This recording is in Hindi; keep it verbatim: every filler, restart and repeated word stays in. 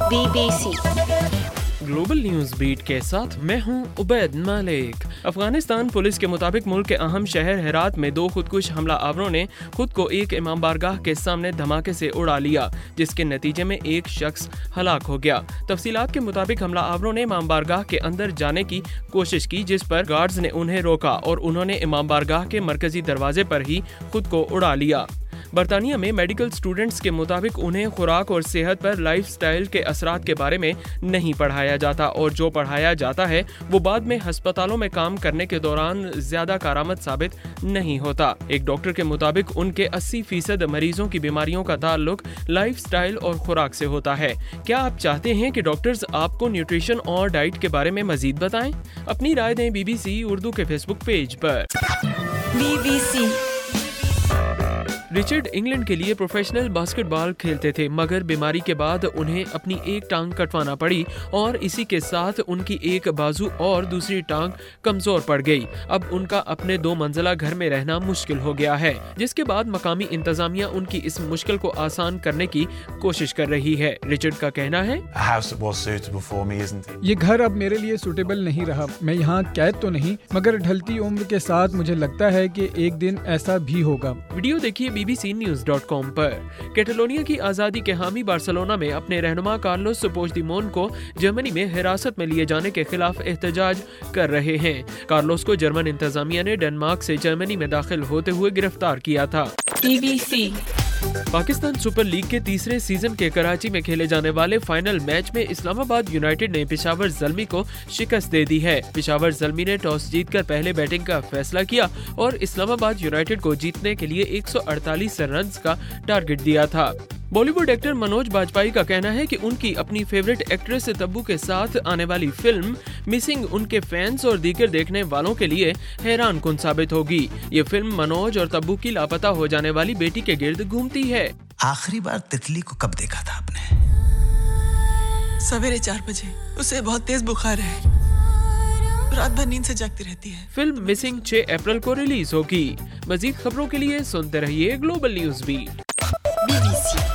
B B C global news beat के साथ मैं हूं उबैद मलिक। अफगानिस्तान पुलिस के मुताबिक मुल्क के अहम शहर हेरात में दो खुदकुश हमला आवरों ने खुद को एक इमाम बारगाह के सामने धमाके से उड़ा लिया, जिसके नतीजे में एक शख्स हलाक हो गया। तफसीलात के मुताबिक हमला आवरों ने इमाम बारगाह के अंदर जाने की कोशिश की, जिस पर गार्ड्स ने उन्हें रोका और उन्होंने इमाम बारगाह के मरकजी दरवाजे पर ही खुद को उड़ा लिया। बरतानिया में मेडिकल स्टूडेंट्स के मुताबिक उन्हें खुराक और सेहत पर लाइफस्टाइल के असरात के बारे में नहीं पढ़ाया जाता और जो पढ़ाया जाता है वो बाद में अस्पतालों में काम करने के दौरान ज्यादा कारामद साबित नहीं होता। एक डॉक्टर के मुताबिक उनके अस्सी फीसद मरीजों की बीमारियों का ताल्लुक लाइफस्टाइल और खुराक से होता है। क्या आप चाहते हैं कि डॉक्टर्स आपको न्यूट्रिशन और डाइट के बारे में मजीद बताएं? अपनी राय दें बीबीसी उर्दू के फेसबुक पेज पर। B B C Richard England के लिए प्रोफेशनल बास्केटबॉल खेलते थे, मगर बीमारी के बाद उन्हें अपनी एक टांग कटवाना पड़ी और इसी के साथ उनकी एक बाजू और दूसरी टांग कमजोर पड़ गई। अब उनका अपने दो मंजिला घर में रहना मुश्किल हो गया है, जिसके बाद मकामी इंतजामिया उनकी इस मुश्किल को आसान करने की कोशिश कर रही है। रिचर्ड का कहना है, ये घर अब मेरे लिए सूटेबल नहीं रहा। मैं यहाँ कैद तो नहीं, मगर ढलती उम्र के साथ मुझे लगता है कि एक दिन ऐसा भी होगा। वीडियो देखिए B B C news dot com पर। कैटलोनिया की आजादी के हामी बार्सिलोना में अपने रहनुमा कार्लोस पुigdemont को जर्मनी में हिरासत में लिए जाने के खिलाफ एहतजाज कर रहे हैं। कार्लोस को जर्मन इंतजामिया ने डेनमार्क से जर्मनी में दाखिल होते हुए गिरफ्तार किया था। B B C Pakistan super league के तीसरे सीजन के कराची में खेले जाने वाले फाइनल मैच में इस्लामाबाद यूनाइटेड ने पेशावर ज़ल्मी को शिकस्त दे दी है। पेशावर ज़ल्मी ने टॉस जीतकर पहले बैटिंग का फैसला किया और इस्लामाबाद यूनाइटेड को जीतने के लिए एक सौ अड़तालीस रन का टारगेट दिया था। बॉलीवुड एक्टर मनोज बाजपेयी का कहना है कि उनकी अपनी फेवरेट एक्ट्रेस तब्बू के साथ आने वाली फिल्म मिसिंग उनके फैंस और दीगर देखने वालों के लिए हैरान कुन साबित होगी। ये फिल्म मनोज और तब्बू की लापता हो जाने वाली बेटी के गिर्द घूमती है। आखिरी बार तितली को कब देखा था आपने? सवेरे चार बजे। उसे बहुत तेज बुखार है, रात भर नींद से जागती रहती है। फिल्म मिसिंग छह अप्रैल को रिलीज होगी। मजीद खबरों के लिए सुनते रहिए global news beat. B B सी